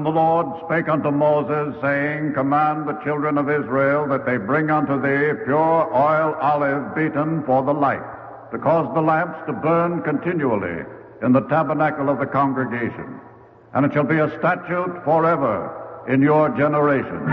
And the Lord spake unto Moses, saying, Command the children of Israel that they bring unto thee pure oil olive beaten for the light, to cause the lamps to burn continually in the tabernacle of the congregation. And it shall be a statute forever in your generation.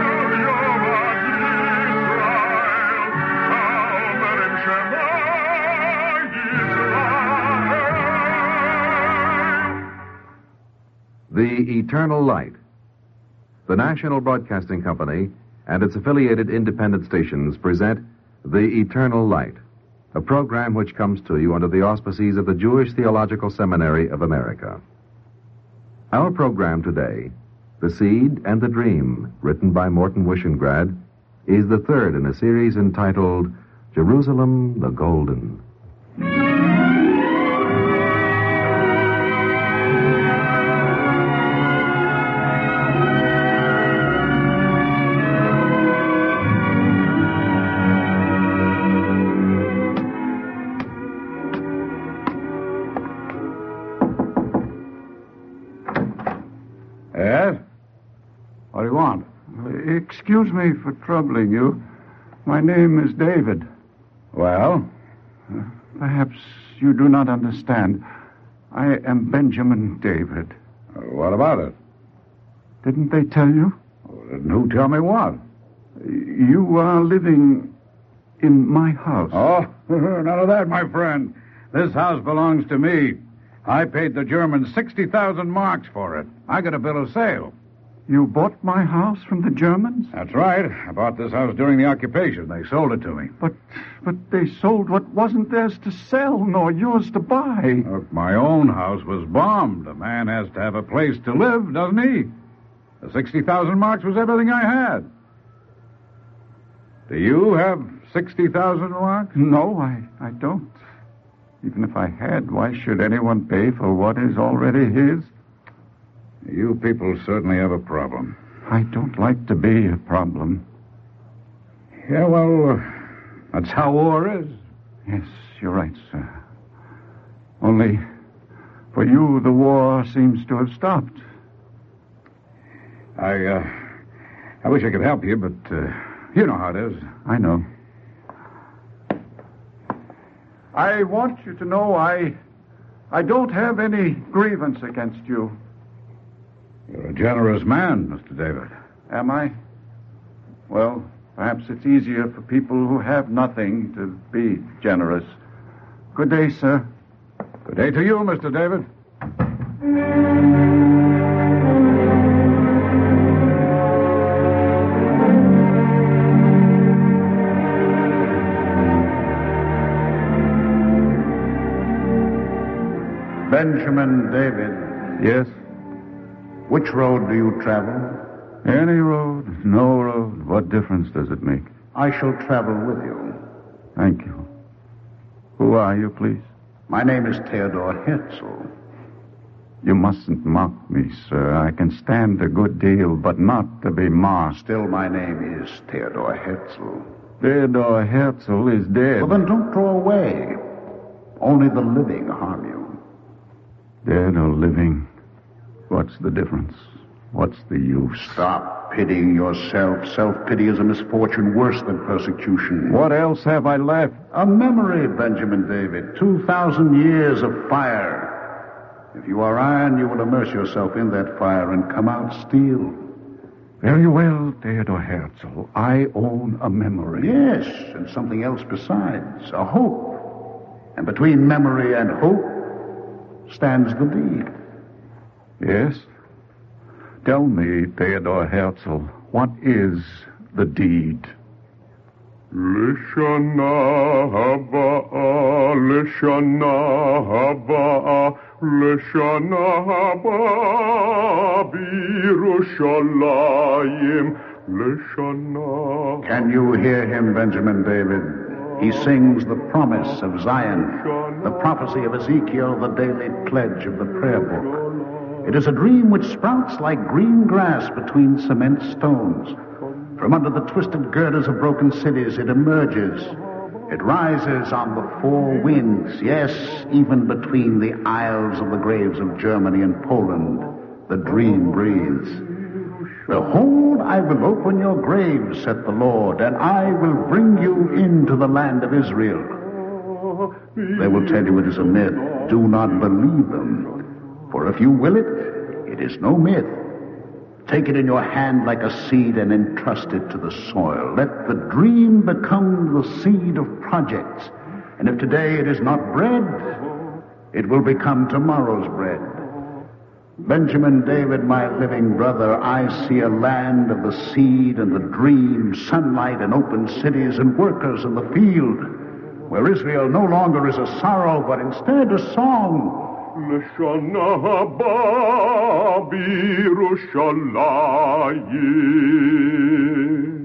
The Eternal Light. The National Broadcasting Company and its affiliated independent stations present The Eternal Light, a program which comes to you under the auspices of the Jewish Theological Seminary of America. Our program today, The Seed and the Dream, written by Morton Wishengrad, is the third in a series entitled Jerusalem the Golden. Yes? What do you want? Excuse me for troubling you. My name is David. Well? Perhaps you do not understand. I am Benjamin David. What about it? Didn't they tell you? Didn't who tell me what? You are living in my house. Oh, none of that, my friend. This house belongs to me. I paid the Germans 60,000 marks for it. I got a bill of sale. You bought my house from the Germans? That's right. I bought this house during the occupation. They sold it to me. But they sold what wasn't theirs to sell, nor yours to buy. Look, my own house was bombed. A man has to have a place to live, doesn't he? The 60,000 marks was everything I had. Do you have 60,000 marks? No, I don't. Even if I had, why should anyone pay for what is already his? You people certainly have a problem. I don't like to be a problem. Yeah, well, that's how war is. Yes, you're right, sir. Only, for you, the war seems to have stopped. I wish I could help you, but you know how it is. I know. I want you to know I don't have any grievance against you. You're a generous man, Mr. David. Am I? Well, perhaps it's easier for people who have nothing to be generous. Good day, sir. Good day to you, Mr. David. Benjamin David. Yes? Which road do you travel? Any road, no road. What difference does it make? I shall travel with you. Thank you. Who are you, please? My name is Theodor Herzl. You mustn't mock me, sir. I can stand a good deal, but not to be mocked. Still, my name is Theodor Herzl. Theodor Herzl is dead. Well, then don't throw away. Only the living harm you. Dead or living, what's the difference? What's the use? Stop pitying yourself. Self-pity is a misfortune worse than persecution. What else have I left? A memory, Benjamin David. 2,000 years of fire. If you are iron, you will immerse yourself in that fire and come out steel. Very well, Theodor Herzl. I own a memory. Yes, and something else besides. A hope. And between memory and hope stands the deed. Yes? Tell me, Theodor Herzl, what is the deed? Lishana haba, lishana haba, lishana haba, Birushalayim, lishana. Can you hear him, Benjamin David? He sings the promise of Zion, the prophecy of Ezekiel, the daily pledge of the prayer book. It is a dream which sprouts like green grass between cement stones. From under the twisted girders of broken cities, it emerges. It rises on the four winds, yes, even between the aisles of the graves of Germany and Poland. The dream breathes. Behold, I will open your graves, saith the Lord, and I will bring you into the land of Israel. They will tell you it is a myth. Do not believe them. For if you will it, it is no myth. Take it in your hand like a seed and entrust it to the soil. Let the dream become the seed of projects. And if today it is not bread, it will become tomorrow's bread. Benjamin David, my living brother, I see a land of the seed and the dream, sunlight and open cities and workers in the field, where Israel no longer is a sorrow, but instead a song. L'shana haba b'Yerushalayim.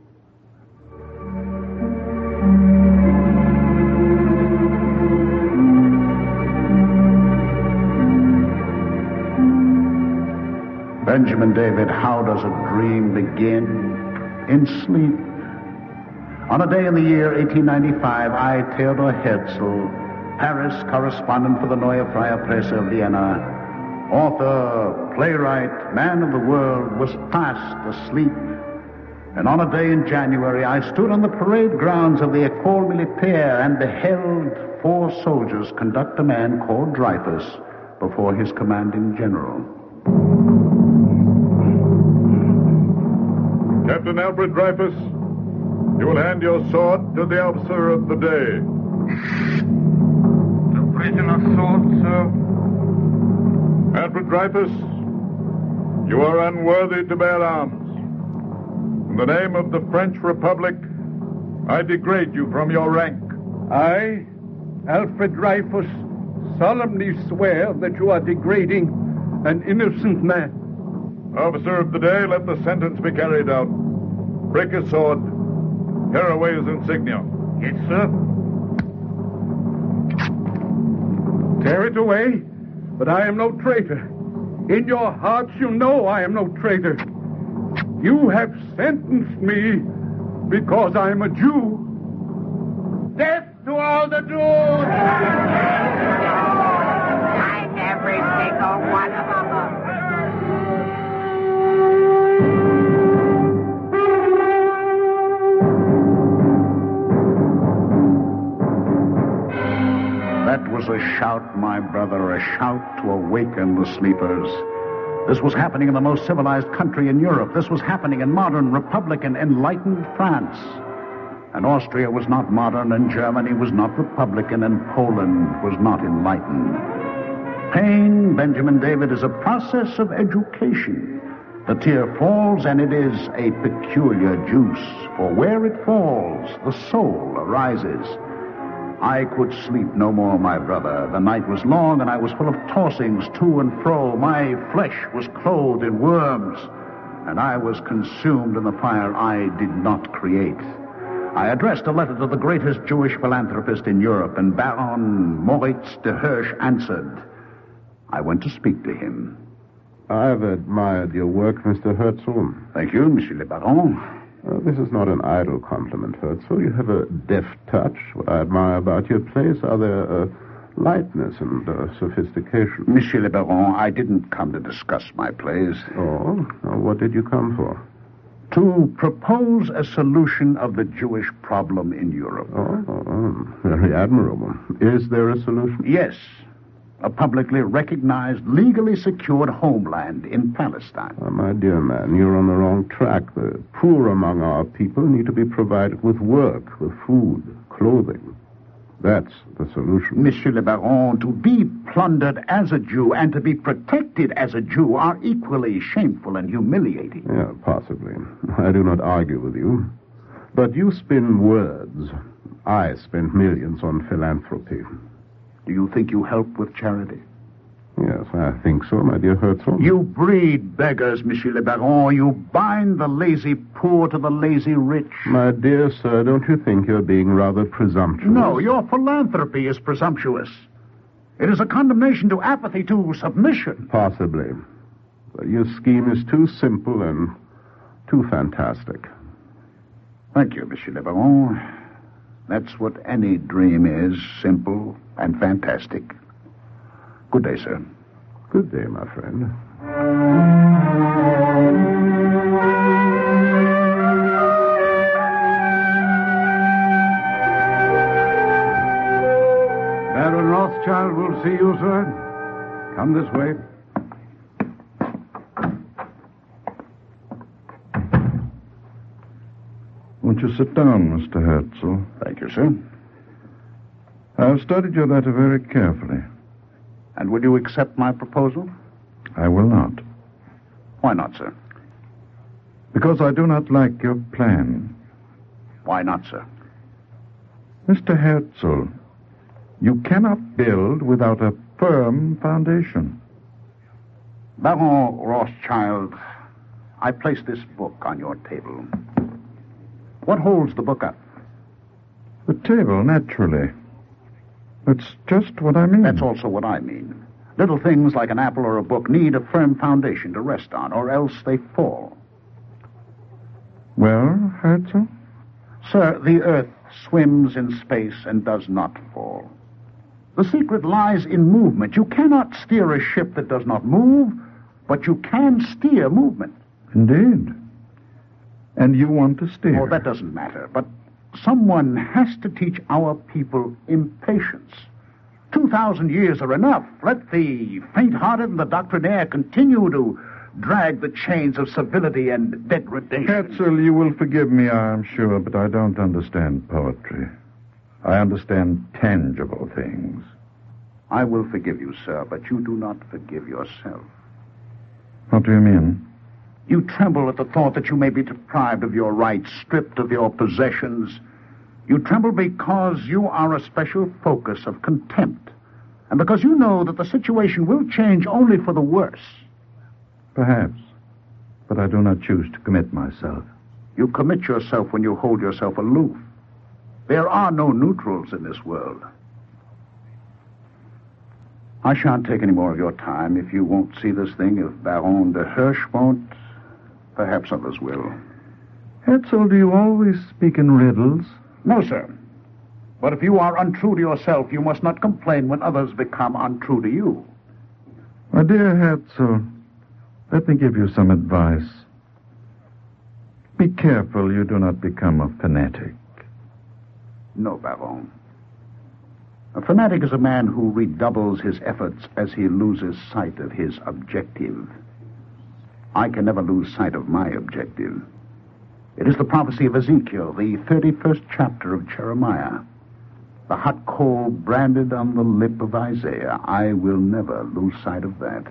Benjamin David, how does a dream begin? In sleep. On a day in the year 1895, I, Theodor Herzl, Paris correspondent for the Neue Freie Presse of Vienna, author, playwright, man of the world, was fast asleep. And on a day in January, I stood on the parade grounds of the École Militaire and beheld 4 soldiers conduct a man called Dreyfus before his commanding general. Captain Alfred Dreyfus, you will hand your sword to the officer of the day. The prisoner's sword, sir. Alfred Dreyfus, you are unworthy to bear arms. In the name of the French Republic, I degrade you from your rank. I, Alfred Dreyfus, solemnly swear that you are degrading an innocent man. Officer of the day, let the sentence be carried out. Break his sword. Tear away his insignia. Yes, sir. Tear it away, but I am no traitor. In your hearts you know I am no traitor. You have sentenced me because I am a Jew. Death to all the Jews! I'm every single one of them. That was a shout, my brother, a shout to awaken the sleepers. This was happening in the most civilized country in Europe. This was happening in modern, republican, enlightened France. And Austria was not modern, and Germany was not republican, and Poland was not enlightened. Pain, Benjamin David, is a process of education. The tear falls, and it is a peculiar juice, for where it falls, the soul arises. I could sleep no more, my brother. The night was long, and I was full of tossings to and fro. My flesh was clothed in worms, and I was consumed in the fire I did not create. I addressed a letter to the greatest Jewish philanthropist in Europe, and Baron Moritz de Hirsch answered. I went to speak to him. I've admired your work, Mr. Herzl. Thank you, Monsieur le Baron. This is not an idle compliment, Herzl. You have a deft touch. What I admire about your plays are their lightness and sophistication. Monsieur le Baron, I didn't come to discuss my plays. Oh? What did you come for? To propose a solution of the Jewish problem in Europe. Oh, very admirable. Is there a solution? Yes. A publicly recognized, legally secured homeland in Palestine. My dear man, you're on the wrong track. The poor among our people need to be provided with work, with food, clothing. That's the solution. Monsieur le Baron, to be plundered as a Jew and to be protected as a Jew are equally shameful and humiliating. Yeah, possibly. I do not argue with you. But you spin words. I spend millions on philanthropy. Do you think you help with charity? Yes, I think so, my dear Herzl. You breed beggars, Monsieur le Baron. You bind the lazy poor to the lazy rich. My dear sir, don't you think you're being rather presumptuous? No, your philanthropy is presumptuous. It is a condemnation to apathy, to submission. Possibly. But your scheme is too simple and too fantastic. Thank you, Monsieur le Baron. That's what any dream is, simple and fantastic. Good day, sir. Good day, my friend. Baron Rothschild will see you, sir. Come this way. Won't you sit down, Mr. Herzl? Thank you, sir. I've studied your letter very carefully. And will you accept my proposal? I will not. Why not, sir? Because I do not like your plan. Why not, sir? Mr. Herzl, you cannot build without a firm foundation. Baron Rothschild, I place this book on your table. What holds the book up? The table, naturally. That's just what I mean. That's also what I mean. Little things like an apple or a book need a firm foundation to rest on, or else they fall. Well, Herzl? Sir, the earth swims in space and does not fall. The secret lies in movement. You cannot steer a ship that does not move, but you can steer movement. Indeed. And you want to steer? Oh, that doesn't matter, but someone has to teach our people impatience. 2,000 years are enough. Let the faint-hearted and the doctrinaire continue to drag the chains of civility and degradation. Herzl, you will forgive me, I am sure, but I don't understand poetry. I understand tangible things. I will forgive you, sir, but you do not forgive yourself. What do you mean? You tremble at the thought that you may be deprived of your rights, stripped of your possessions. You tremble because you are a special focus of contempt, and because you know that the situation will change only for the worse. Perhaps, but I do not choose to commit myself. You commit yourself when you hold yourself aloof. There are no neutrals in this world. I shan't take any more of your time. If you won't see this thing, if Baron de Hirsch won't, perhaps others will. Herzl, do you always speak in riddles? No, sir. But if you are untrue to yourself, you must not complain when others become untrue to you. My dear Herzl, let me give you some advice. Be careful you do not become a fanatic. No, Baron. A fanatic is a man who redoubles his efforts as he loses sight of his objective. I can never lose sight of my objective. It is the prophecy of Ezekiel, the 31st chapter of Jeremiah. The hot coal branded on the lip of Isaiah. I will never lose sight of that.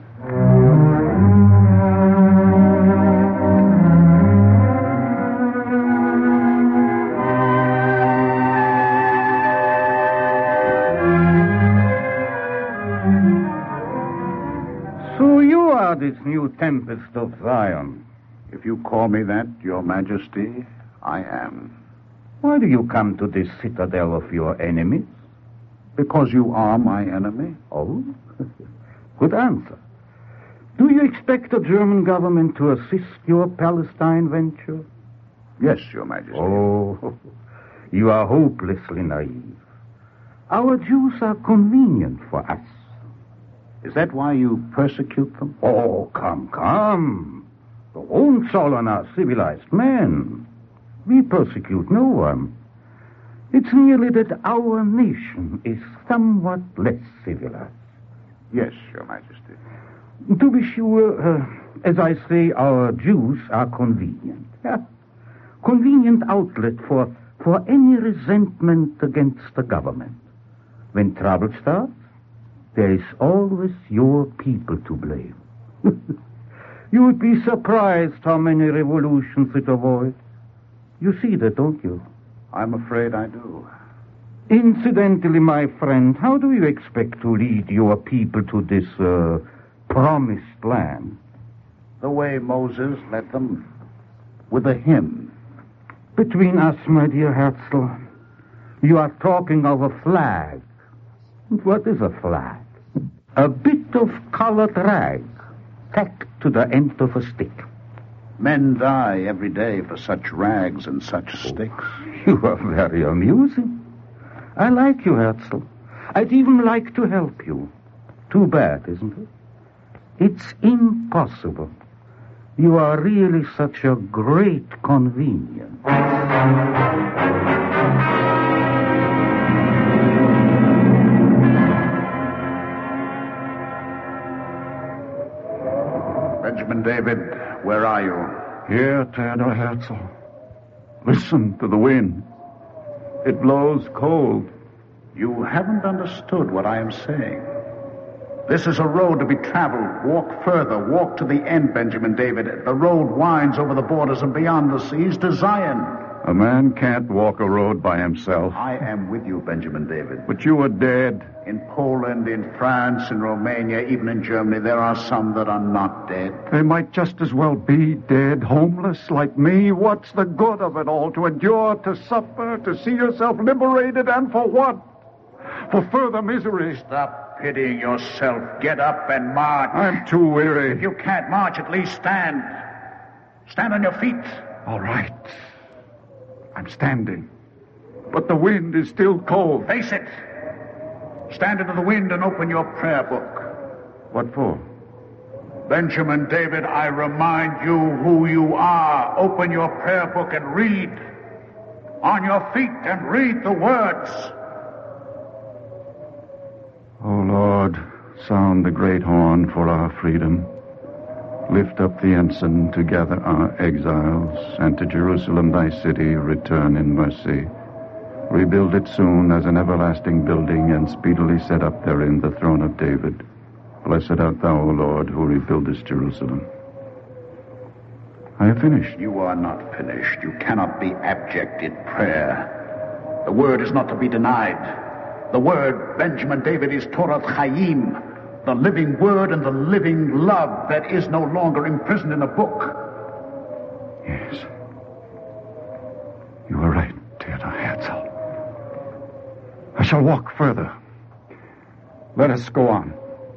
So you are this new tempest of Zion. If you call me that, Your Majesty, I am. Why do you come to this citadel of your enemies? Because you are my enemy. Oh, good answer. Do you expect the German government to assist your Palestine venture? Yes, Your Majesty. Oh, you are hopelessly naive. Our Jews are convenient for us. Is that why you persecute them? Oh, come. The Hohenzollern are civilized men. We persecute no one. It's merely that our nation is somewhat less civilized. Yes, Your Majesty. To be sure, as I say, our Jews are convenient. Convenient outlet for any resentment against the government. When trouble starts, there is always your people to blame. You would be surprised how many revolutions it avoids. You see that, don't you? I'm afraid I do. Incidentally, my friend, how do you expect to lead your people to this promised land? The way Moses led them, with a hymn. Between us, my dear Herzl, you are talking of a flag. What is a flag? A bit of colored rag tacked to the end of a stick. Men die every day for such rags and such sticks. You are very amusing. I like you, Herzl. I'd even like to help you. Too bad, isn't it? It's impossible. You are really such a great convenience. Benjamin David, where are you? Here, Theodor Herzl. Listen to the wind. It blows cold. You haven't understood what I am saying. This is a road to be traveled. Walk further. Walk to the end, Benjamin David. The road winds over the borders and beyond the seas to Zion. A man can't walk a road by himself. I am with you, Benjamin David. But you are dead. In Poland, in France, in Romania, even in Germany, there are some that are not dead. They might just as well be dead, homeless like me. What's the good of it all? To endure, to suffer, to see yourself liberated, and for what? For further misery. Stop pitying yourself. Get up and march. I'm too weary. If you can't march, at least stand. Stand on your feet. All right. I'm standing. But the wind is still cold. Face it. Stand into the wind and open your prayer book. What for? Benjamin David, I remind you who you are. Open your prayer book and read. On your feet and read the words. Oh, Lord, sound the great horn for our freedom. Lift up the ensign to gather our exiles, and to Jerusalem thy city return in mercy. Rebuild it soon as an everlasting building, and speedily set up therein the throne of David. Blessed art thou, O Lord, who rebuildest Jerusalem. I have finished. You are not finished. You cannot be abject in prayer. The word is not to be denied. The word, Benjamin David, is Torah Chaim, the living word and the living love that is no longer imprisoned in a book. Yes. You are right, Theodor Herzl. I shall walk further. Let us go on.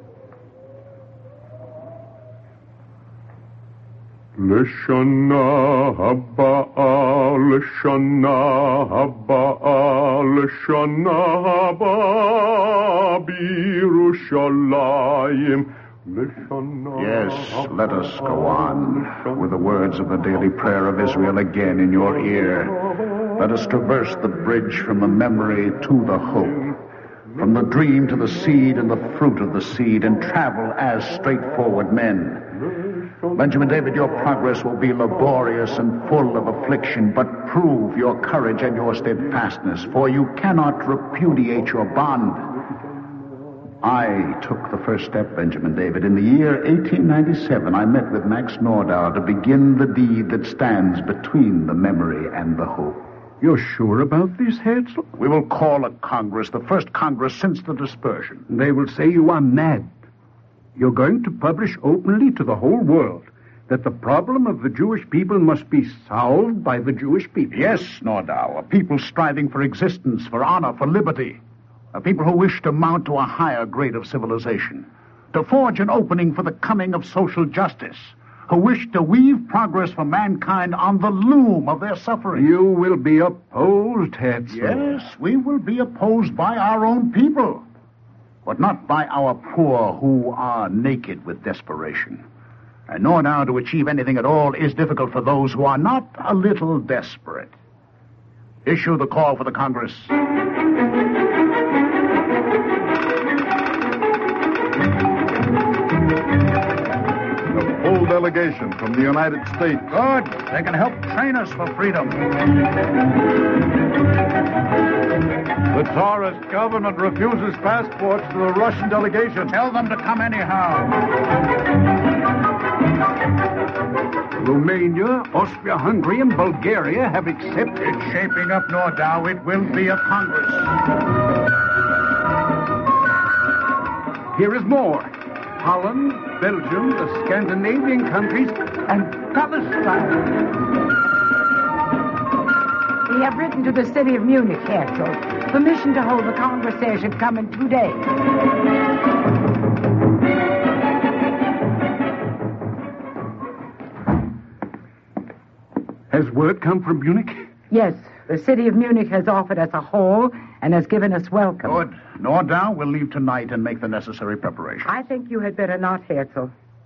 L'shana haba'a, l'shana haba'a, l'shana haba'a, b'Yerushalayim. Yes, let us go on with the words of the daily prayer of Israel again in your ear. Let us traverse the bridge from the memory to the hope, from the dream to the seed and the fruit of the seed, and travel as straightforward men. Benjamin David, your progress will be laborious and full of affliction, but prove your courage and your steadfastness, for you cannot repudiate your bond. I took the first step, Benjamin David. In the year 1897, I met with Max Nordau to begin the deed that stands between the memory and the hope. You're sure about this, Herzl? We will call a Congress, the first Congress since the dispersion. They will say you are mad. You're going to publish openly to the whole world that the problem of the Jewish people must be solved by the Jewish people. Yes, Nordau, a people striving for existence, for honor, for liberty. A people who wish to mount to a higher grade of civilization, to forge an opening for the coming of social justice, who wish to weave progress for mankind on the loom of their suffering. You will be opposed, Herzl. Yes, we will be opposed by our own people, but not by our poor who are naked with desperation. And nor now to achieve anything at all is difficult for those who are not a little desperate. Issue the call for the Congress. Full delegation from the United States. Good. They can help train us for freedom. The Tsarist government refuses passports to the Russian delegation. Tell them to come anyhow. Romania, Austria-Hungary, and Bulgaria have accepted. It's shaping up, Nordau. It will be a Congress. Here is more. Holland, Belgium, the Scandinavian countries, and Palestine. We have written to the city of Munich, Herzl. Permission to hold the Congress there should come in 2 days. Has word come from Munich? Yes, the city of Munich has offered us a hall and has given us welcome. Good. Nordau will leave tonight and make the necessary preparations. I think you had better not, Herzl.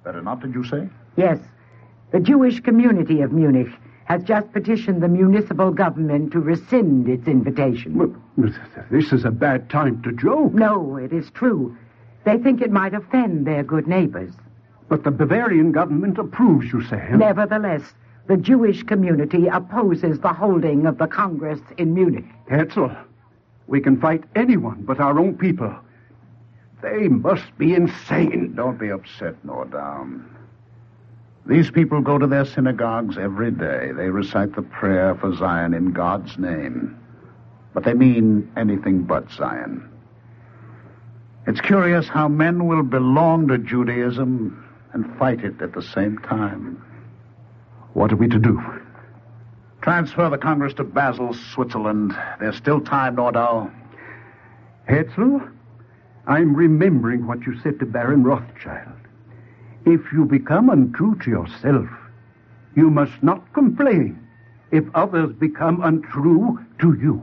Better not, did you say? Yes. The Jewish community of Munich has just petitioned the municipal government to rescind its invitation. Well, this is a bad time to joke. No, it is true. They think it might offend their good neighbors. But the Bavarian government approves, you say. Huh? Nevertheless, the Jewish community opposes the holding of the Congress in Munich. Herzl, we can fight anyone but our own people. They must be insane. Don't be upset, Nordau. These people go to their synagogues every day. They recite the prayer for Zion in God's name. But they mean anything but Zion. It's curious how men will belong to Judaism and fight it at the same time. What are we to do? Transfer the Congress to Basel, Switzerland. There's still time, Nordau. Herzl, I'm remembering what you said to Baron Rothschild. If you become untrue to yourself, you must not complain if others become untrue to you.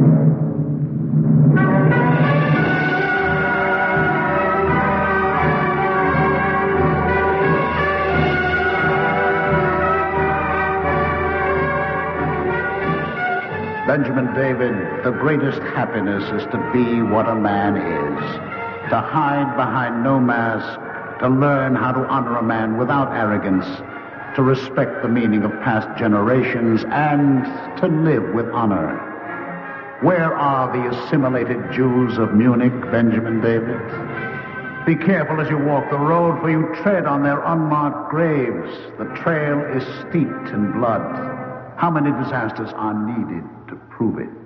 Benjamin David, the greatest happiness is to be what a man is, to hide behind no mask, to learn how to honor a man without arrogance, to respect the meaning of past generations, and to live with honor. Where are the assimilated Jews of Munich, Benjamin David? Be careful as you walk the road, for you tread on their unmarked graves. The trail is steeped in blood. How many disasters are needed to prove it?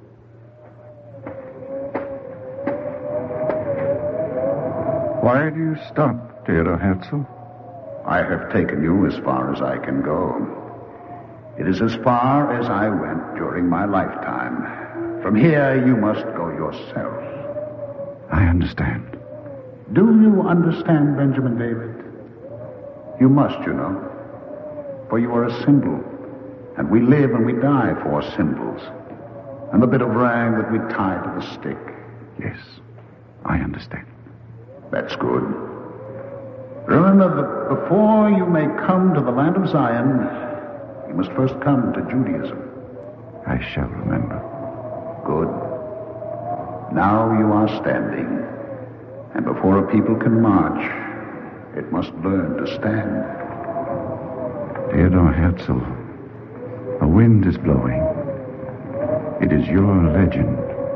Why do you stop, Theodor Herzl? I have taken you as far as I can go. It is as far as I went during my lifetime. From here, you must go yourself. I understand. Do you understand, Benjamin David? You must, you know. For you are a symbol, and we live and we die for symbols. And the bit of rag that we tie to the stick. Yes, I understand. That's good. Remember that before you may come to the land of Zion, you must first come to Judaism. I shall remember. Good. Now you are standing, and before a people can march, it must learn to stand. Theodor Herzl, a wind is blowing. It is your legend.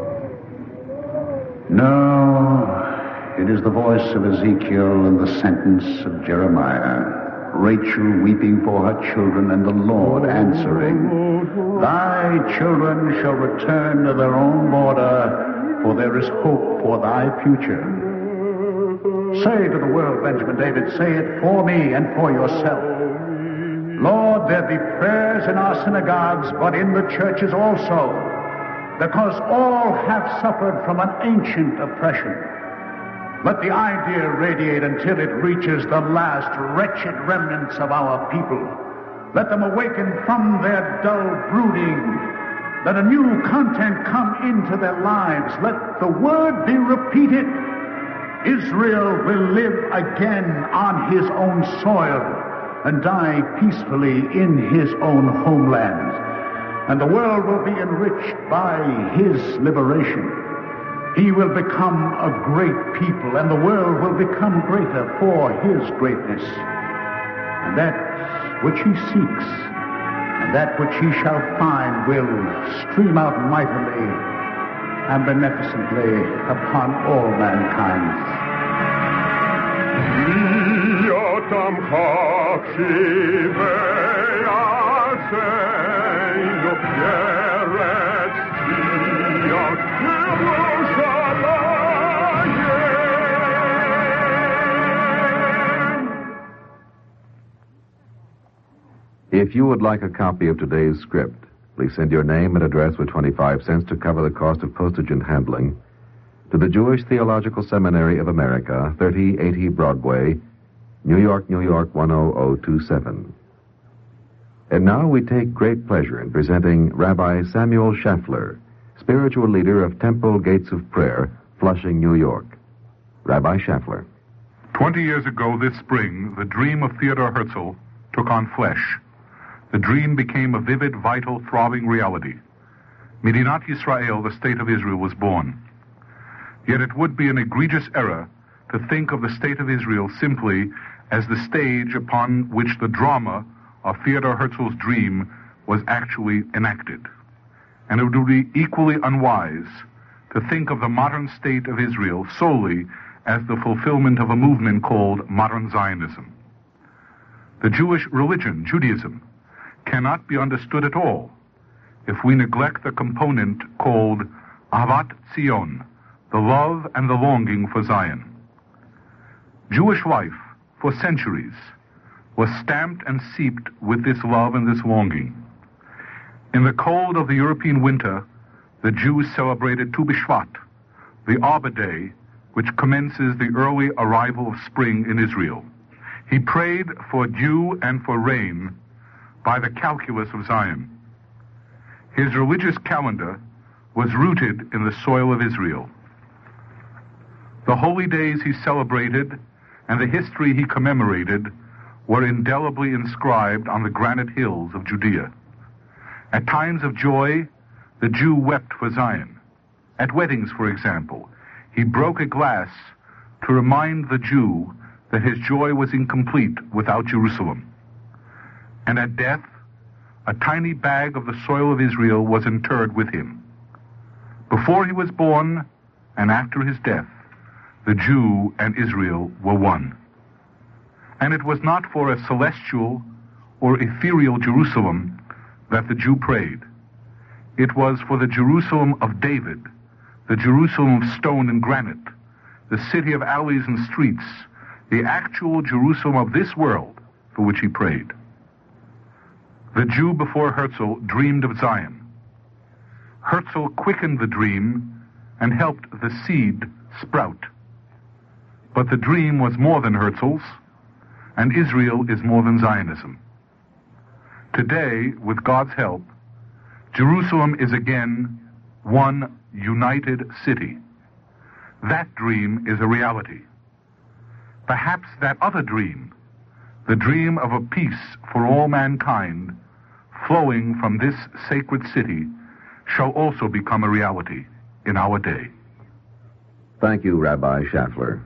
No. It is the voice of Ezekiel and the sentence of Jeremiah. Rachel weeping for her children and the Lord answering, Thy children shall return to their own border, for there is hope for thy future. Say to the world, Benjamin David, say it for me and for yourself. Lord, there be prayers in our synagogues, but in the churches also, because all have suffered from an ancient oppression. Let the idea radiate until it reaches the last wretched remnants of our people. Let them awaken from their dull brooding. Let a new content come into their lives. Let the word be repeated. Israel will live again on his own soil and die peacefully in his own homeland. And the world will be enriched by his liberation. He will become a great people, and the world will become greater for his greatness. And that which he seeks, and that which he shall find will stream out mightily and beneficently upon all mankind. If you would like a copy of today's script, please send your name and address with 25 cents to cover the cost of postage and handling to the Jewish Theological Seminary of America, 3080 Broadway, New York, New York, 10027. And now we take great pleasure in presenting Rabbi Samuel Schaffler, spiritual leader of Temple Gates of Prayer, Flushing, New York. Rabbi Schaffler. 20 years ago this spring, the dream of Theodor Herzl took on flesh. The dream became a vivid, vital, throbbing reality. Medinat Yisrael, the State of Israel, was born. Yet it would be an egregious error to think of the State of Israel simply as the stage upon which the drama of Theodor Herzl's dream was actually enacted. And it would be equally unwise to think of the modern State of Israel solely as the fulfillment of a movement called modern Zionism. The Jewish religion, Judaism, cannot be understood at all if we neglect the component called Ahavat Zion, the love and the longing for Zion. Jewish life, for centuries, was stamped and seeped with this love and this longing. In the cold of the European winter, the Jews celebrated Tu B'Shvat, the Arbor Day, which commences the early arrival of spring in Israel. He prayed for dew and for rain by the calculus of Zion. His religious calendar was rooted in the soil of Israel. The holy days he celebrated and the history he commemorated were indelibly inscribed on the granite hills of Judea. At times of joy, the Jew wept for Zion. At weddings, for example, he broke a glass to remind the Jew that his joy was incomplete without Jerusalem. And at death, a tiny bag of the soil of Israel was interred with him. Before he was born and after his death, the Jew and Israel were one. And it was not for a celestial or ethereal Jerusalem that the Jew prayed. It was for the Jerusalem of David, the Jerusalem of stone and granite, the city of alleys and streets, the actual Jerusalem of this world for which he prayed. The Jew before Herzl dreamed of Zion. Herzl quickened the dream and helped the seed sprout. But the dream was more than Herzl's, and Israel is more than Zionism. Today, with God's help, Jerusalem is again one united city. That dream is a reality. Perhaps that other dream, the dream of a peace for all mankind, flowing from this sacred city, shall also become a reality in our day. Thank you, Rabbi Schaffler.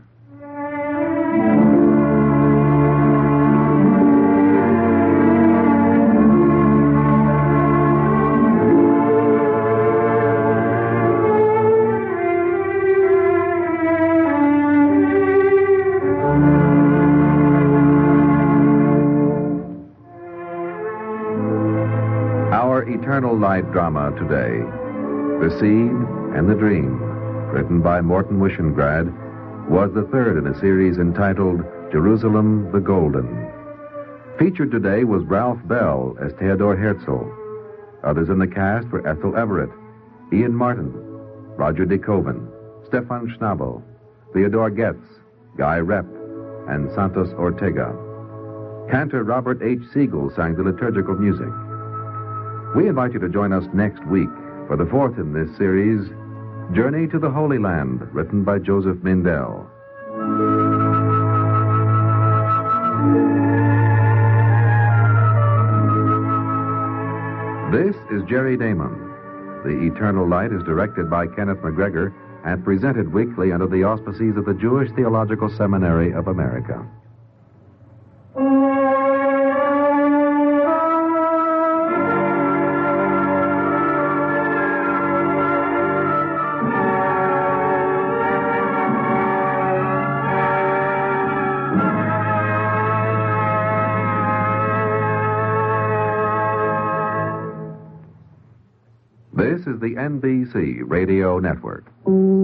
Eternal Light drama today, The Seed and the Dream, written by Morton Wishengrad, was the third in a series entitled Jerusalem the Golden. Featured today was Ralph Bell as Theodor Herzl. Others in the cast were Ethel Everett, Ian Martin, Roger De Koven, Stefan Schnabel, Theodore Getz, Guy Repp, and Santos Ortega. Cantor Robert H. Siegel sang the liturgical music. We invite you to join us next week for the fourth in this series, Journey to the Holy Land, written by Joseph Mindell. This is Jerry Damon. The Eternal Light is directed by Kenneth McGregor and presented weekly under the auspices of the Jewish Theological Seminary of America. This is the NBC Radio Network.